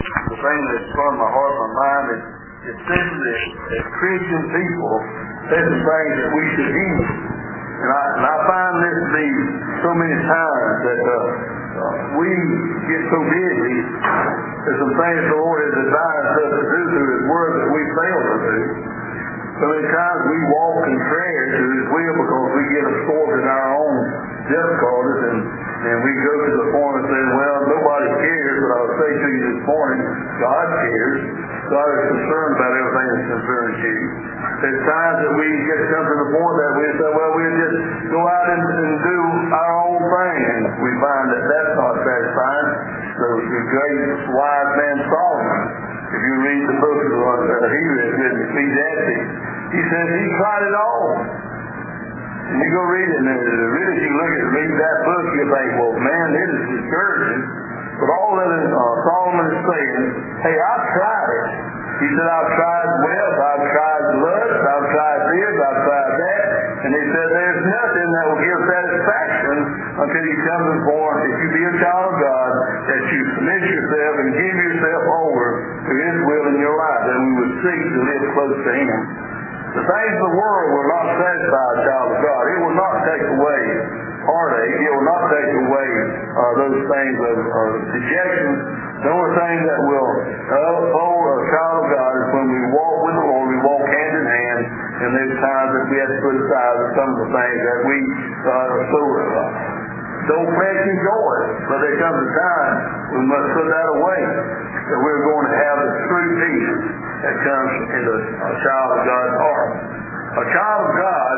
The thing that's on my heart and my mind is simply as Christian people, there's some things that we should heed. And I find this to be so many times that we get so busy. There's some things the Lord has advised us to do through His Word that we fail to do. So many times we walk contrary to His will because we get absorbed in our own difficulties and we go to the point and say, well, nobody cares, but I'll say to you this morning, God cares. God is concerned about everything that concerns you. There's times that we get come to the point that we say, well, we'll just go out and do our own thing, and we find that that's not satisfying. So the great wise man Solomon, if you read the book of he read Ecclesiastes, he says he tried it all. And you go read it, and really if you read that book, you think, well, man, it is discouraging. But all that Solomon is saying, hey, I've tried it. He said, I've tried wealth, I've tried lust, I've tried this, I've tried that. And he said, there's nothing that will give satisfaction until you come to the point, if you be a child of God, that you submit yourself and give yourself over to His will in your life, that we would seek to live close to Him. The things of the world will not satisfy a child of God. It will not take away heartache. It will not take away those things of dejection. The only thing that will uphold a child of God is when we walk with the Lord, we walk hand in hand, and there's times that we have to put aside some of the things that we don't flesh enjoy. But there comes a time we must put that away, that we're going to have the true peace that comes into a child of God's heart. A child of God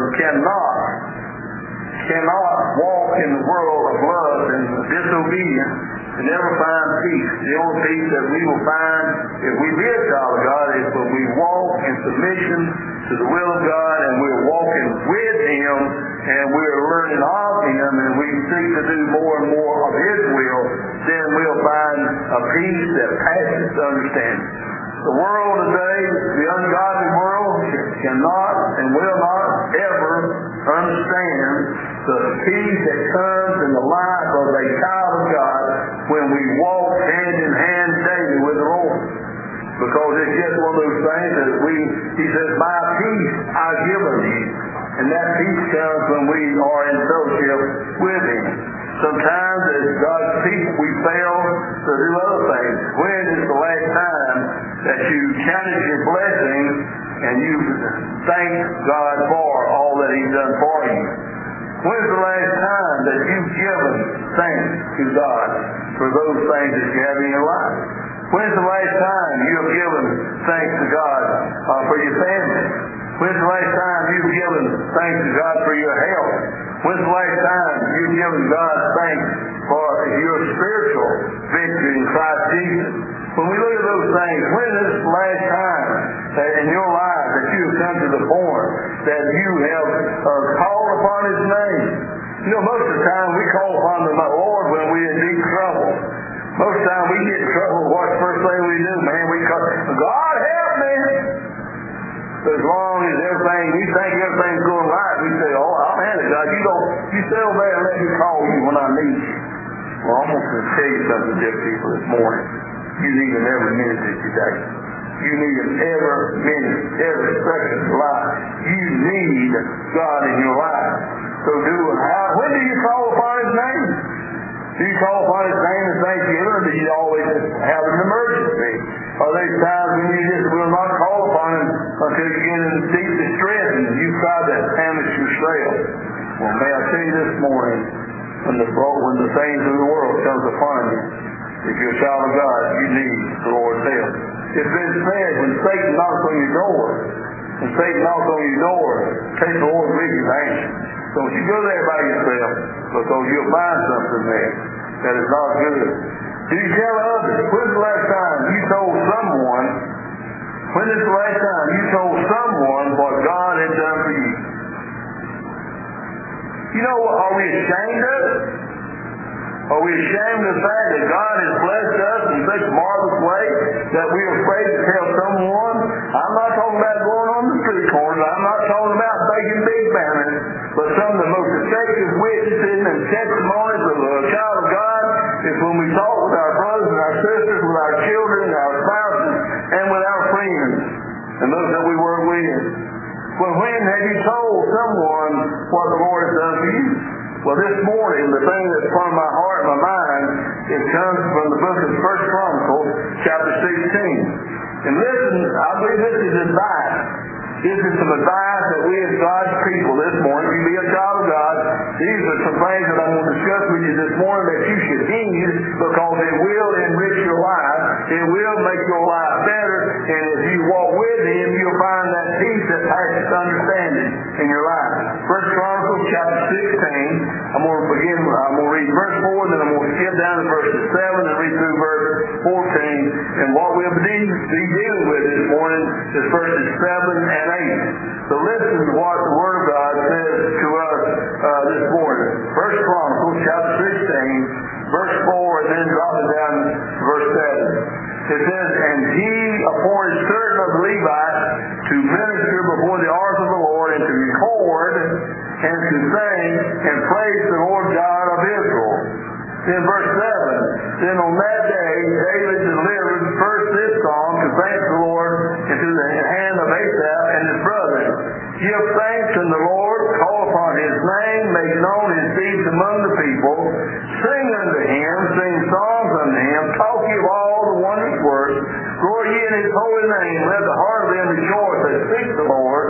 cannot walk in the world of love and disobedience and never find peace. The only peace that we will find if we be a child of God is when we walk in submission to the will of God, and we're walking with Him, and we're learning of Him, and we seek to do more and more of His will. Then we'll find a peace that passes understanding. The world today, the ungodly world, cannot and will not ever understand the peace that comes in the life of a child of God when we walk hand in hand daily with the Lord. Because it's just one of those things that He says, my peace I give unto you. And that peace comes when we are in fellowship with Him. Sometimes as God's people we fail to do other things. When is the last time that you counted your blessings and you thanked God for all that He's done for you? When's the last time that you've given thanks to God for those things that you have in your life? When's the last time you have given thanks to God for your family? When's the last time you've given thanks to God for your health? When's the last time you've given God thanks for your spiritual victory in Christ Jesus? When we look at those things, when is the last time that in your life that you have come to the point that you have called upon His name? You know, most of the time we call upon the Lord when we're in deep trouble. Most of the time we get in trouble, what's the first thing we do? Man, we call, God help me! As long as we think everything's going right, we say, oh, I'll handle it, God. You stay over there and let me call you when I need you. Well, I'm going to tell you something, dear people, this morning. You need Him every minute of your day. You need Him every minute, every second of your life. You need God in your life. So when do you call upon His name? Do you call upon His name and thanksgiving, or do you always have an emergency? Are there times when you just will not call upon Him until you get in deep distress and you've tried to damage yourself? Well, may I tell you this morning, when the things of the world comes upon you, if you're a child of God, you need the Lord's help. It's been said, when Satan knocks on your door, take the Lord with you and answer. Don't you go there by yourself, because you'll find something there that is not good. Do you tell others? When's the last time you told someone what God has done for you? You know, are we ashamed of it? Are we ashamed of the fact that God has blessed us in such a marvelous way that we're afraid to tell someone? I'm not talking about going on the street corners. I'm not talking about making big banners, but some of the most effective witnesses and testimonies of a child of God is when we talk with our brothers and our sisters, with our children, our spouses, and with our friends, and those that we work with. Well, when have you told someone what the Lord has done for you? Well, this morning, the thing that's upon my heart and my mind, it comes from the book of 1 Chronicles, chapter 16. And listen, I believe this is advice. This is some advice that we as God's people this morning, if you be a child of God, these are some things that I'm going to discuss with you this morning that you should heed, because it will enrich your life. It will make your life better. And if you walk with Him, you'll find that peace that passes understanding in your life. 1 Chronicles chapter 16, I'm going to read verse 4, and then I'm going to skip down to verse 7 and read through verse 14. And what we'll be dealing with this morning is verses 7 and 8. So listen to what the Word of God says to us this morning. 1 Chronicles chapter 16, verse 4, and then drop it down to verse 7. It says, "And he appointed certain of the Levites to minister before the ark of the Lord, and to record, and to sing, and praise the Lord God of Israel." In verse 7, "Then on that day David delivered first this song to thank the Lord into the hand of Asaph and his brothers. Give thanks unto the Lord, call upon His name, make known His deeds among the people. Sing unto Him, sing songs unto Him, talk ye of all the wondrous works. Glory ye in His holy name, let the heart of them rejoice that seek the Lord.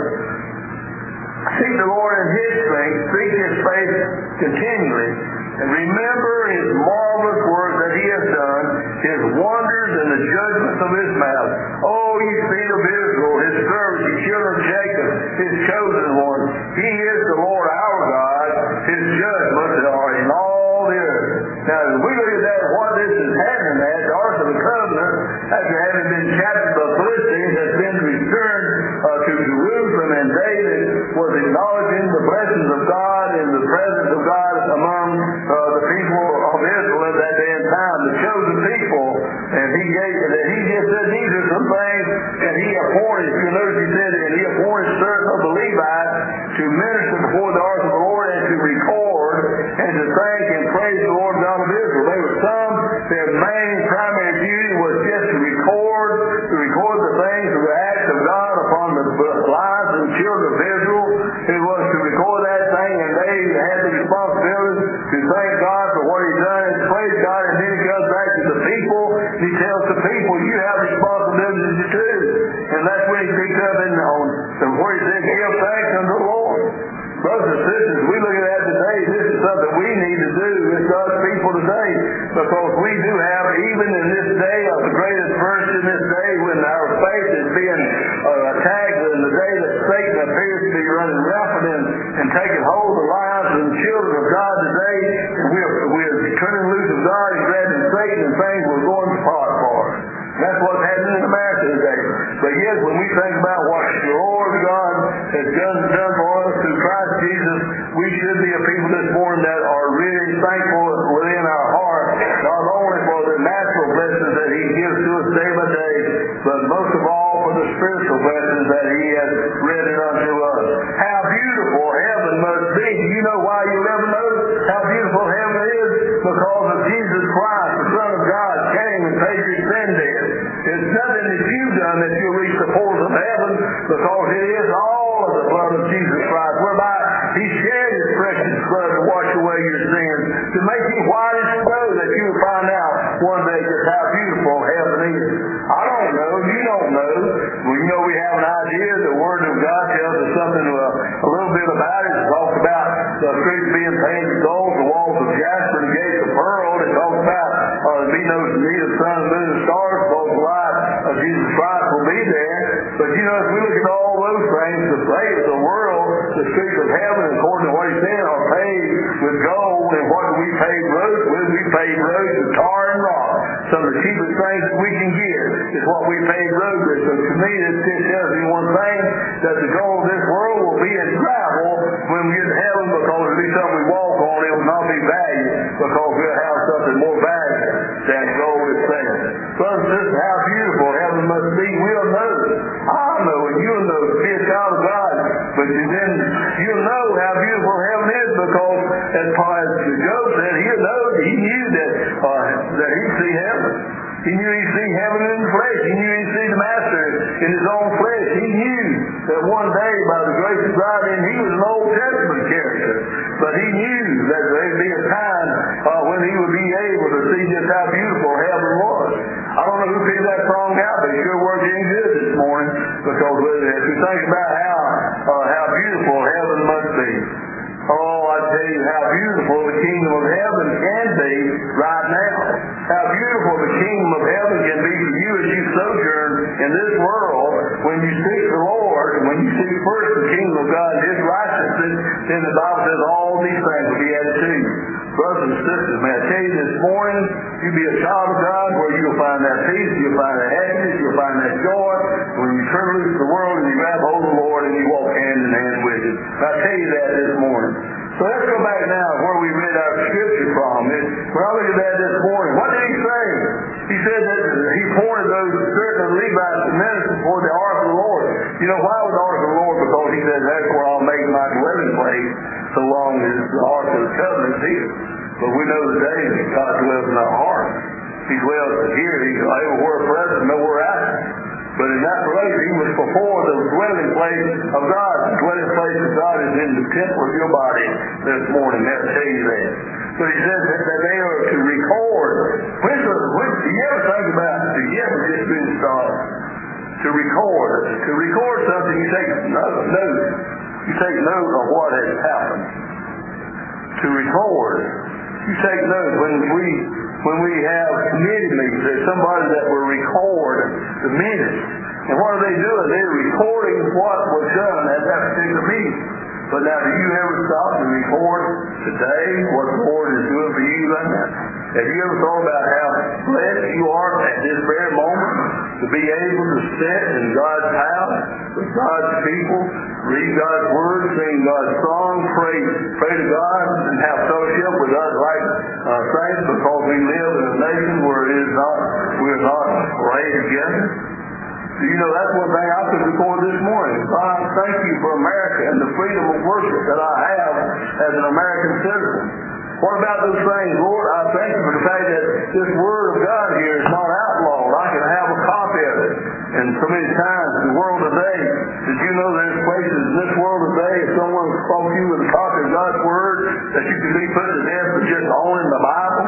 Seek the Lord in His strength, seek His face continually. And remember His marvelous works that He has done, His wonders and the judgments of His mouth. Oh, ye seed of Israel, His servants, ye children of Jacob, His chosen ones. He is the Lord our God, His judgments are in all the earth." Now, as we look at that, what this is happening at, the Ark of the Covenant, after having been captured by the Philistines, has been returned to Jerusalem, and David was acknowledging the blessings of God and the presence of God among the people of Israel at that day and time, the chosen people. And he just said these are some things that he appointed. If you notice, he said, "And he appointed certain of the Levites to minister before the ark of the Lord, and to record, and to thank and praise the Lord God of Israel." They were their main primary duty was just to record the things, the acts of God upon the lives of the children of Israel. It was to record that thing, and they had the responsibility to thank God for what He's done and praise God. And then He comes back to the people. He tells the people, "You have responsibilities too." And that's when He picks up where He said, "Give thanks unto the Lord." Brothers and sisters, we look at that today. This is something we need to do as God's people today, because we do have, even in this day of the greatest verse in this day, when our faith is being attacked, in the day that Satan appears to be running rampant and taking hold of the lives of the children of God today, and we're turning loose of God and grabbing Satan, and things we're going to pot for. That's what's happening in America today. But yet, when we think about what the Lord God has done for us through Christ Jesus, we should be a people this morning that are really thankful within our heart, not only for the natural blessings that He gives to us day by day, but most of all for the spiritual blessings that He has rendered unto us. How beautiful heaven must be. Do you know why you'll ever know how beautiful heaven is? Because of Jesus Christ, the Son of God, came and paid your sin debt. It's nothing that you've done that you'll reach the portals of heaven, because it is all of the blood of Jesus Christ, whereby He shed His precious blood to wash away your sins, to make you white as snow, that you will find out one day just how beautiful heaven is. I don't know. You don't know. Well, you know, we have an idea. The Word of God tells us something a little bit about it. It talks about the streets being painted gold, the walls of jasper, the gates of pearl. It talks about there be no need of sun, moon, and stars, because the light of Jesus Christ will be there. But you know, as we look at all those things, the fate of the world, the streets of heaven, according to what He's saying, are paved with gold. And what do we pave roads with? We pave roads with tar and rock. some of the cheapest things we can get is what we pay road with. So to me, this tells me one thing, that the gold of this world will be as gravel when we get to heaven, because it'll be something we walk on. It will not be valued, because we'll have something more valuable than gold itself. Brothers and sisters, how beautiful heaven must be. We'll know. I'll know, and you'll know, to be a child of God. But then you'll know how beautiful heaven is, because as Job said, he knew that he'd see heaven. He knew he'd see heaven in the flesh. He knew he'd see the Master in his own flesh. He knew that one day, by the grace of God, and he was an Old Testament character, but he knew that there'd be a time when he would be able to see just how beautiful heaven was. I don't know who picked that song out, but it sure worked in good this morning, because if you think about how beautiful heaven must be. Oh, I tell you how beautiful the kingdom of heaven can be right now. How beautiful the kingdom of heaven can be for you as you sojourn in this world. When you seek the Lord, when you seek first the kingdom of God and His righteousness, then the Bible says all these things will be added to you. Brothers and sisters, may I tell you this morning, you be a child of God where you'll find that peace, you'll find that happiness, you'll find that joy. When you turn loose the world and you grab hold of the Lord and you walk hand in hand with Him. I tell you that this morning. So let's go back now where we read our scripture from. When I look at that this morning, what did he say? He said that he appointed those certain Levites to minister for the ark of the Lord. You know, why was the ark of the Lord? Because he said, that's where I'll make my dwelling place, so long as the ark of the covenant is here. But we know today that God dwells in our heart. He dwells here. He's everywhere present, nowhere absent. But in that place, he was before the dwelling place of God. The dwelling place of God is in the temple of your body this morning. That'll tell you that. So he says that they are to record. Do you ever think about, do you ever just been stopped? To record. To record something, you take note. You take note of what has happened. To record. You take note when we have committee meetings, there's somebody that will record the minutes. And what are they doing? They're recording what was done at that particular meeting. But now, do you ever stop to record today what the Lord is doing for you right now? Have you ever thought about how blessed you are at this very moment to be able to sit in God's house with God's people, read God's word, sing God's song, pray to God, and have fellowship with God's right saints, because we live in a nation where we're not arrayed together? You know, that's one thing I could record this morning. God, thank you for America and the freedom of worship that I have as an American citizen. What about those things, Lord? I thank you for the fact that this Word of God here is not outlawed. I can have a copy of it. And so many times in the world today, did you know there's places in this world today, if someone spoke to you with a copy of God's Word, that you can be put to death for just owning the Bible?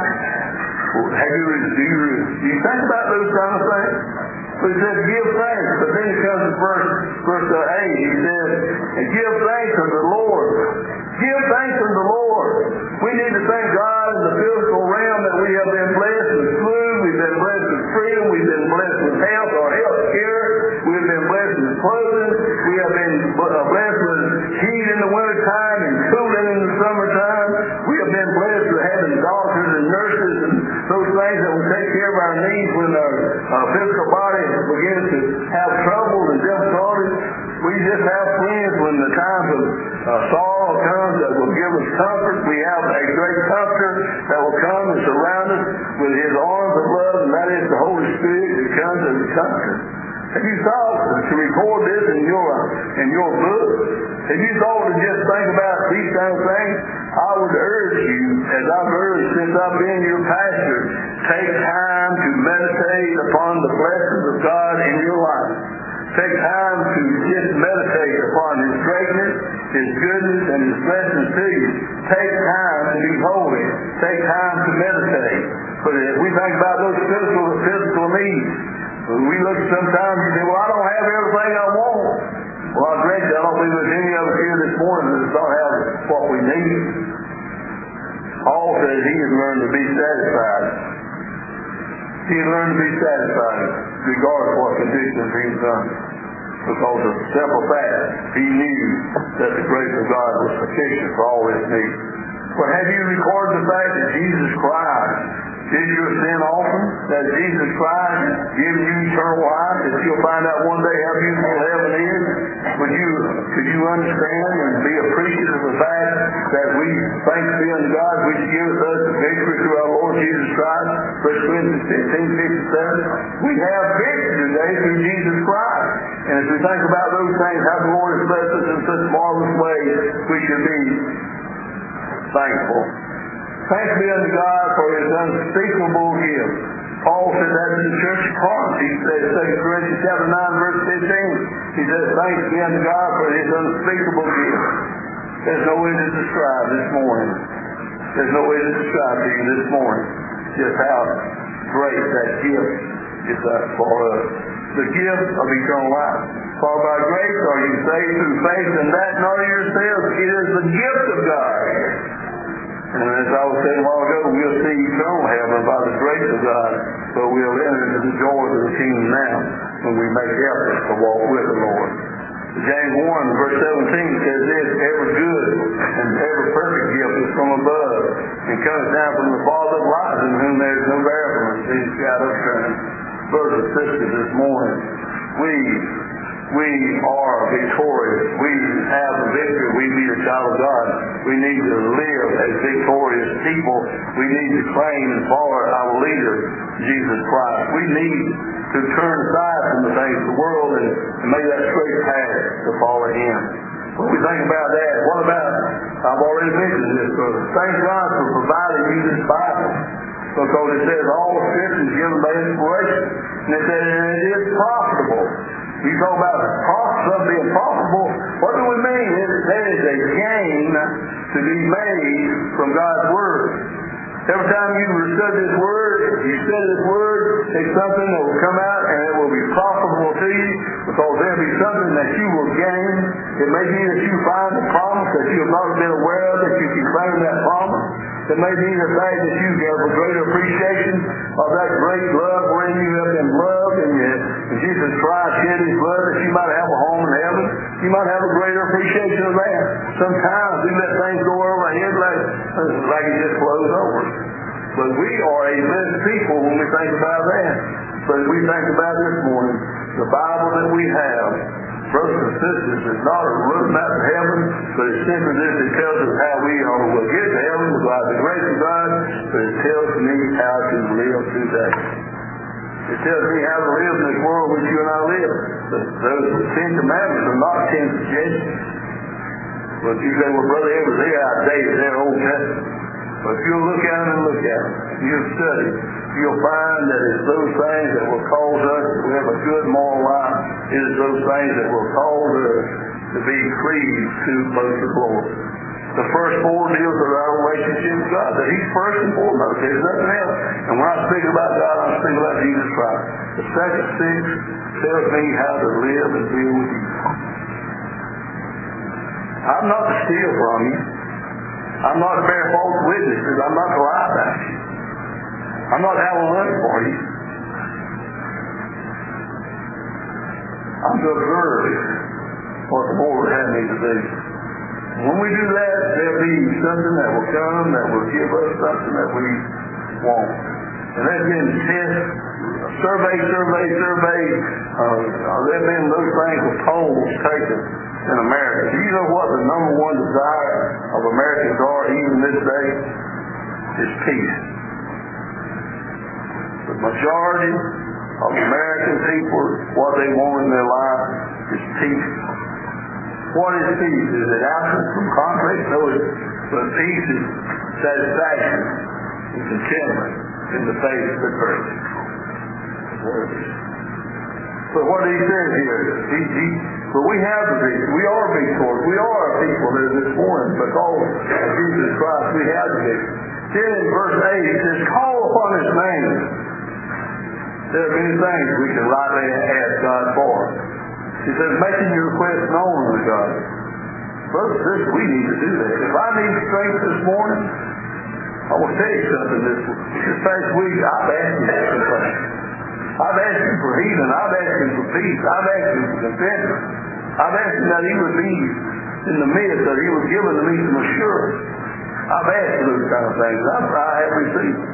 Do you think about those kind of things? So he said, give thanks. But then he comes to verse 8. He says, and give thanks unto the Lord. Give thanks unto the Lord. We need to thank God in the physical realm that we have been blessed with food. We've been blessed with freedom. We've been blessed with health or health care. We've been blessed with clothing. We have been blessed with heat in the wintertime and cooling in the summertime. We have been blessed with having doctors and nurses and those things that will take care of our needs when our physical body begins to have trouble and difficulties. We just have friends when the times of sorrow comes that will give us comfort. We have a great comforter that will come and surround us with His arms of love, and that is the Holy Spirit that comes as a comforter. Have you thought to record this in your book? Have you thought to just think about these kind of things? I would urge you, as I've urged since I've been your pastor, take time to meditate upon the blessings of God in your life. Take time to just meditate upon His greatness, His goodness, and His blessings to you. Take time to be holy. Take time to meditate. But if we think about those physical needs, we look sometimes and say, well, I don't have everything I want. Well, I grant you, I don't believe there's any of us here this morning that don't have what we need. Paul says he has learned to be satisfied. He has learned to be satisfied regardless of what conditions he's done. Because of the simple fact, he knew that the grace of God was sufficient for all his needs. But have you recorded the fact that Jesus Christ Is your sin offering that Jesus Christ gives you eternal life, that you'll find out one day how beautiful heaven is? Could you understand and be appreciative of the fact that we, thanks be unto God, which gives us victory through our Lord Jesus Christ? 1 Corinthians 15:57. We have victory today through Jesus Christ. And as we think about those things, how the Lord has blessed us in such marvelous ways, we should be thankful. Thanks be unto God for His unspeakable gift. Paul said that to the church of Corinth. He said, 2 Corinthians chapter 9, verse 15. He says, thanks be unto God for His unspeakable gift. There's no way to describe this morning. There's no way to describe to you this morning just how great that gift is for us. The gift of eternal life. For by grace are you saved through faith, and that not of yourselves. It is the gift of God. And as I was saying a while ago, we'll see eternal heaven by the grace of God, but we'll enter into the joys of the kingdom now when we make efforts to walk with the Lord. James 1, verse 17 says this, every good and every perfect gift is from above, and comes down from the Father of lights, in whom there is no variableness. He's got us brothers and sisters this morning. We are victorious. We have the victory. We be a child of God. We need to live as victorious people. We need to claim and follow our leader, Jesus Christ. We need to turn aside from the things of the world and make that straight path to follow Him. When we think about that, what about, I've already mentioned this, brother. Thank God for providing you this Bible. Because it says all the Scripture is given by inspiration. And it says it is profitable. You talk about something being profitable. What do we mean? There is a gain to be made from God's Word. Every time you study this Word, it's something that will come out and it will be profitable to you because there will be something that you will gain. It may be that you find a promise that you have not been aware of, that you can claim that promise. It may be the fact that you have a greater appreciation of that great love wherein you have been loved and Jesus Christ shed His blood that you might have a home in heaven. You might have a greater appreciation of that. Sometimes we let things go over our head like it just flows over. But we are a blessed people when we think about that. But as we think about this morning, the Bible that we have, brothers and sisters, is not a roadmap to heaven, but it's simply this. It tells us how we will get to heaven by the grace of God, but it tells me how to live today. It tells me how to live in this world which you and I live. Those 10 commandments are not 10 suggestions. But you say, well, Brother Edwards, they're outdated, they're Old Testament. But if you'll look at them and look at them, you'll study, you'll find that it's those things that will cause us to have a good moral life. It is those things that will cause us to be cleaved to close to the Lord. The first 4 deals with our relationship with God, that He's first and foremost. There's nothing else. And when I speak about God, I'm speaking about Jesus Christ. The second 6 tells me how to live and deal with you. I'm not to steal from you. I'm not to bear false witnesses. I'm not to lie about you. I'm not to have a lunch for you. I'm to observe what the Lord had me to do. When we do that, there'll be something that will come that will give us something that we want. And there's been tests, survey. There've been those things with polls taken in America. Do you know what the number one desire of Americans are even this day? Is peace. The majority of American people, what they want in their life is peace. What is peace? Is it absence from conflict? No, but peace is satisfaction and contentment in the face of adversity. But what he says here, but we have the victory. We are victorious. We are a people there this morning because of Jesus Christ. We have the victory. Then in verse 8 he says, call upon His name. There are many things we can rightly ask God for. He says, making your request known to God. Brothers, we need to do that. If I need strength this morning, I will tell you something. This past week, I've asked Him for something. I've asked Him for healing. I've asked Him for peace. I've asked Him for contentment. I've asked Him that He would be in the midst, that He would give unto me some assurance. I've asked for those kind of things. I have received.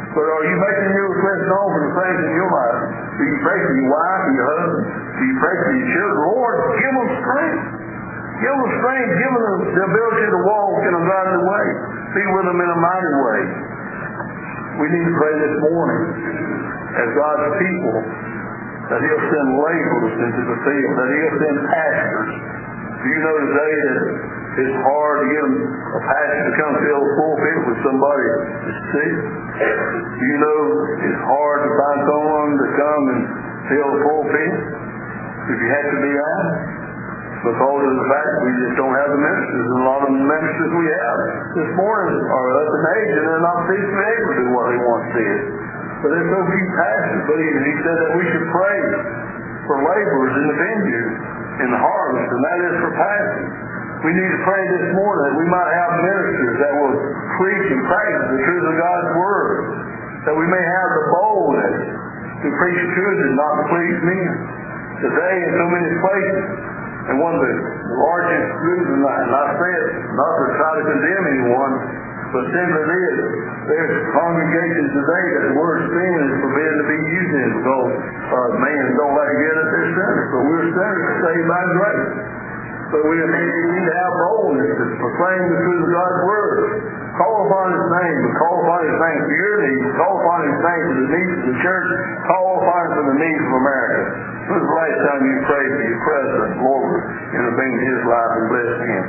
But are you making your request known for the things in your life? Do you pray for your wife or your husband? Do you pray for your children? Lord, give them strength. Give them strength. Give them the ability to walk in a godly way. Be with them in a mighty way. We need to pray this morning as God's people that He'll send laborers into the field, that He'll send pastors. Do you know today that it's hard to get a pastor to come fill a pulpit with somebody that's sick? Do you know it's hard to find someone to come and fill a pulpit if you have to be asked? Because of the fact we just don't have the ministers, and a lot of the ministers we have this morning are up in age and they're not physically able to do what they once did. But there's so few pastors. But he said that we should pray for laborers in the vineyard, in the harvest, and that is for pastors. We need to pray this morning that we might have ministers that will preach and practice the truth of God's Word, that we may have the boldness to preach truth and not to please men. Today in so many places, and one of the largest groups, and I say it not to try to condemn anyone, but simply this, there's congregations today that the word sin is forbidden to be used in because man don't like to get at their sinners. But we're sinners saved by grace. But we need to have boldness to proclaim the truth of God's Word. Call upon His name, but call upon His name for your needs. Call upon His name for the needs of the church. Call upon Him for the needs of America. When was the last time you prayed for your president, Lord, intervene in his life and bless him?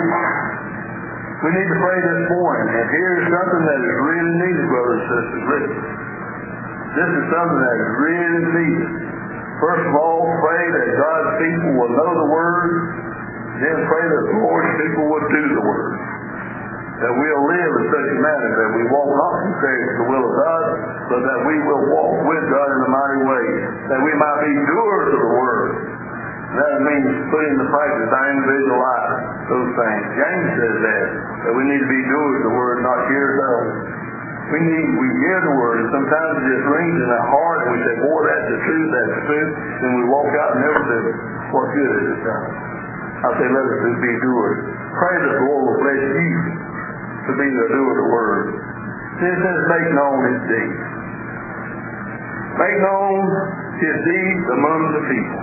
We need to pray this morning, and here's something that is really needed, brothers and sisters. Listen. This is something that is really needed. First of all, pray that God's people will know the Word. Then pray that the Lord's people would do the Word. That we'll live in such a manner that we walk not contrary to the will of God, but that we will walk with God in a mighty way. That we might be doers of the Word. That means putting into practice our individual lives, those things. James says that we need to be doers of the Word, not hearers of it. We hear the Word, and sometimes it just rings in our heart, and we say, boy, that's the truth, and we walk out and never say, what good is it done? I say, let us be doers. Pray that the Lord will bless you to be the doer of the Word. Then it says, make known His deeds. Make known His deeds among the people.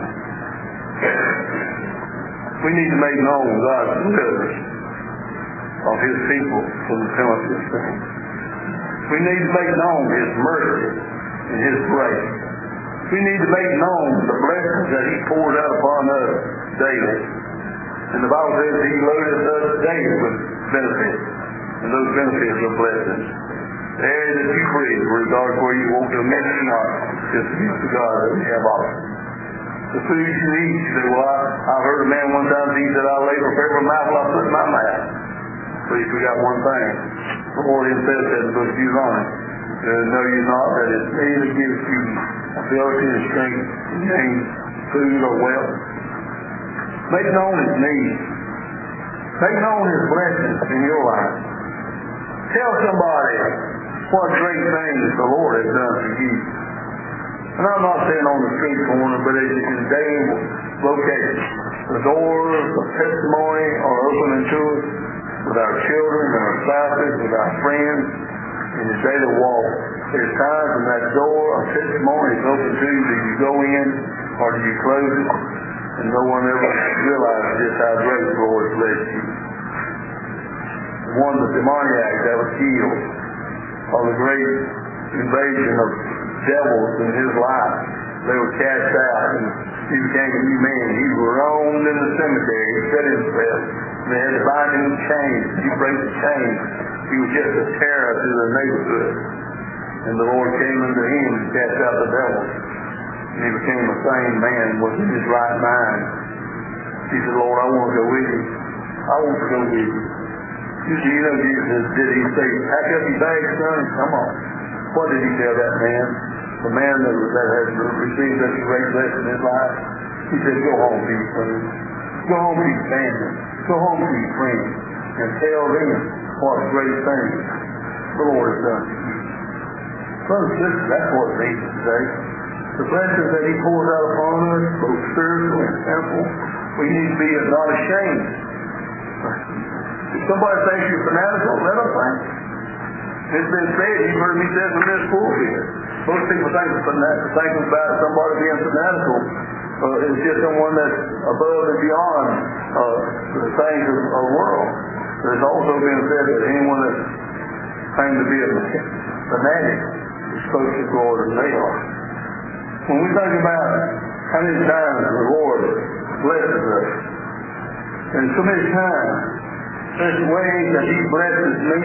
We need to make known God's deliverance of His people from the penalty of sin. We need to make known His mercy and His grace. We need to make known the blessings that He pours out upon us daily. And the Bible says He loaded us daily with benefits. And those benefits are blessings. The area that you breathe, regardless where you walk to a mission or not, is the gift of God that we have offered. The food you eat, you say, well, I heard a man one time, he said, I labor for every mouthful I put in my mouth. But he forgot one thing. The Lord Himself said in the book of Deuteronomy, know you not that it's me that gives you ability and strength to gain food or wealth. Make known His needs. Make known His blessings in your life. Tell somebody what great things the Lord has done for you. And I'm not saying on the street corner, but in daily locations. The doors of testimony are opening to us with our children, our spouses, with our friends, in the daily walk. There's times when that door of testimony is open to you. Do you go in or do you close it? And no one ever realizes just how great the Lord has blessed you. One, the demoniac that was healed, or the great invasion of devils in his life. They were cast out, and he became a new man. He roamed in the cemetery. He set himself. They had to bind him in chains. He break the chains. He was just a terror to the neighborhood. And the Lord came unto him and cast out the devils. And he became a sane man, was in his right mind. He said, Lord, I want to go with you. I want to go with you. You know, Jesus, did He say, pack up your bags, son, and come on. What did He tell that man? The man that had received such a great blessing in his life. He said, go home to your friends. Go home to your family. Go home to your friends. And tell them what great things the Lord has done for you. Brothers and sisters, that's what it means today. The blessings that He pours out upon us, both spiritual and temporal, we need to be not ashamed. If somebody thinks you're fanatical, let them think. It's been said, you've heard me say from this pulpit. Most people think about somebody being fanatical. It's just someone that's above and beyond the things of the world. There's also been said that anyone that claims to be a fanatic is supposed to go order than they are. When we think about how many times the Lord blesses us, and so many times there's ways that He blesses me,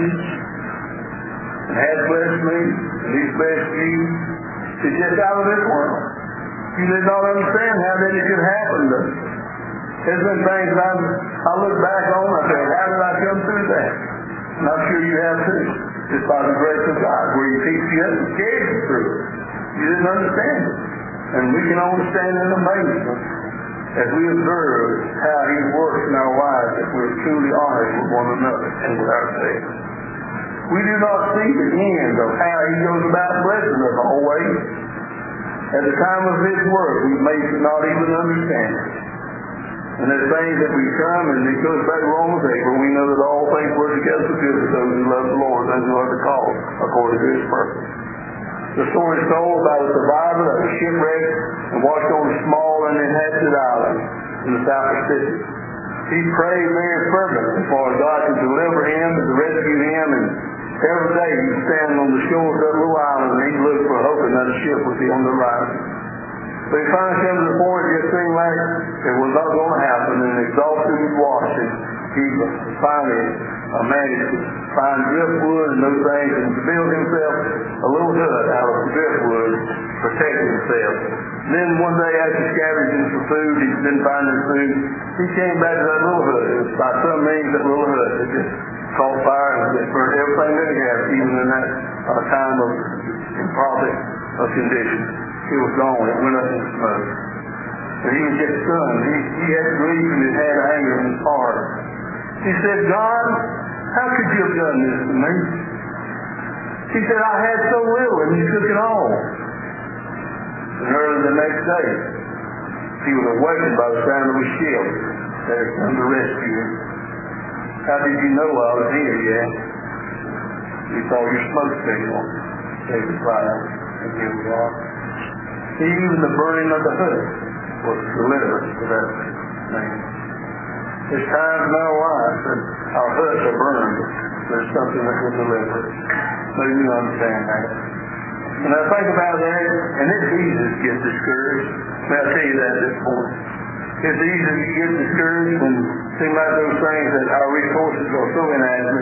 and has blessed me, and He's blessed you, it's just out of this world. You did not understand how that it could happen to us. There's been things I look back on and I say, how did I come through that? And I'm sure you have too. Just by the grace of God, where He picked you up and carried you through it. You didn't understand it. And we can only stand in amazement as we observe how He works in our lives if we're truly honest with one another and with ourselves. We do not see the end of how He goes about blessing us always. At the time of His work, we may not even understand it. And there's things that we come, and it goes back to Romans 8, where we know that all things work together for good for those who love the Lord, those who are the called according to His purpose. The story is told about a survivor that was shipwrecked and washed on a small and inhabited island in the South Pacific. He prayed very fervently for God to deliver him and to rescue him, and every day he would stand on the shore of that little island and he'd look for hope that a ship would be on the horizon. But he finally came to the point it just seemed like it was not going to happen, and exhausted with washing, he finally managed to find driftwood and those things and to build himself a little hut out of the driftwood to protect himself. Then one day after scavenging for food, he didn't find his food, he came back to that little hut. It was by some means that little hut that just caught fire and just burned everything that he had, even in that time of imperfect condition. It was gone. It went up in smoke. But he was just stunned. He had grief and he had anger in his heart. He said, God, how could you have done this to me? He said, I had so little and you took it all. And early the next day, he was awakened by the sound of a ship that had come to rescue him. How did you know I was here? He asked. We saw your smoke signal. They replied, and here we are. Even the burning of the hut was deliverance to that man. There's times in our lives that our huts are burned. There's something that will deliver us. Maybe you understand that. And I think about that, and it's easy to get discouraged. May I tell you that at this point. It's easy to get discouraged when it seems like those things that our resources are so inadequate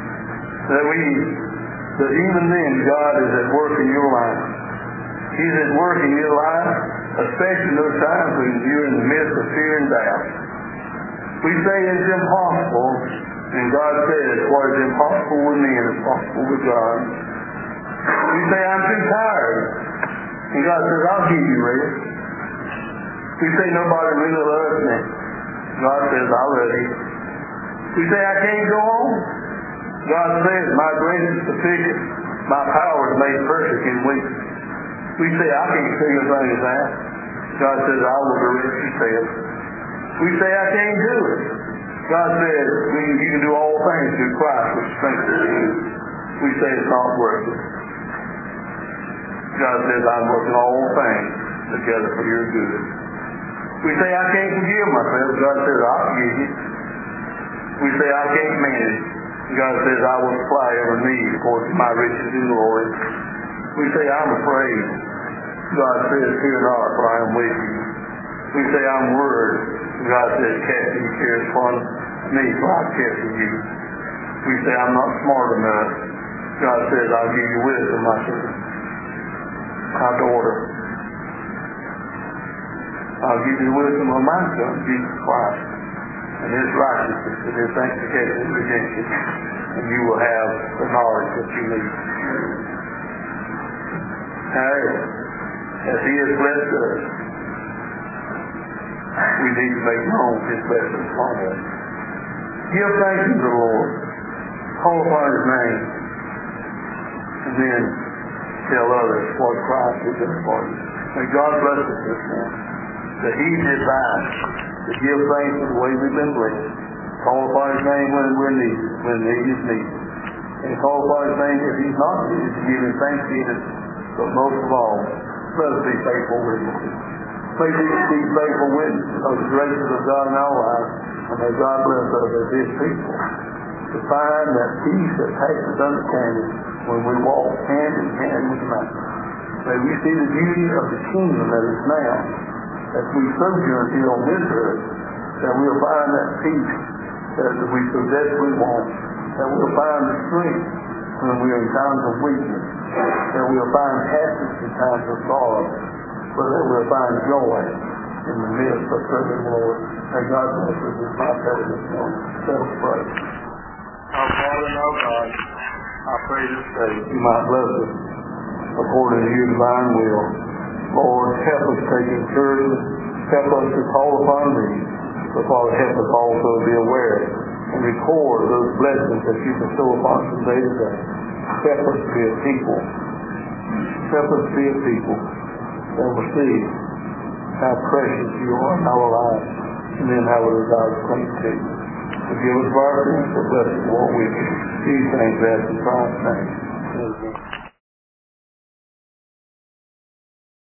that even then God is at work in your life. He's at work in your life, especially in those times when you're in the midst of fear and doubt. We say it's impossible, and God says what is impossible with men is possible with God. We say I'm too tired, and God says I'll give you rest. We say nobody really loves me. God says I love you. We say I can't go on. God says my grace is sufficient. My power is made perfect in weakness. We say I can't figure things as that. God says I will direct your steps. We say I can't do it. God says you can do all things through Christ which strengthens you. We say it's not worth it. God says I'm working all things together for your good. We say I can't forgive myself. God says I'll forgive you. We say I can't manage. God says I will supply every need according to my riches in glory. We say I'm afraid. God says fear not, for I am with you. We say I'm worried. God says cast your cares upon me, for I care for you. We say I'm not smart enough. God says I'll give you wisdom, my son, my daughter. I'll give you wisdom of my Son, Jesus Christ, and His righteousness and His sanctification and redemption, and you will have the knowledge that you need. However, as He has blessed us, we need to make known His blessing upon us. Give thanks to the Lord, call upon His name, and then tell others what Christ has done for you. May God bless us this morning, that He designed to give thanks for the way we've been blessed. Call upon His name when we're needed, when need is needed. and call upon His name. If He's not pleased, to give Him thanksgiving. But most of all, let us be faithful witnesses. May we be faithful witnesses of the graces of God in our lives, and may God bless us as His people to find that peace that passes understanding when we walk hand in hand with the Master. May we see the beauty of the kingdom that is now, as we sojourn here on this earth, that we'll find that peace that we so desperately want, that we'll find the strength when we are in times of weakness, that we'll find happiness in times of sorrow, but that we'll find joy in the midst of serving the Lord. May God bless us with my prayer this morning. Let us pray. Our Father and our God, I pray this day You might bless us according to Your divine will. Lord, help us take encouragement. Help us to call upon Thee. But Father, help us also to be aware and record those blessings that You bestow upon us from day to day. Help us to be a people. Help us to be a people that will see how precious You are in our lives, and then how we desire to cling to You. Forgive us of our sins, but bless us what we do. These things we ask in Christ's name.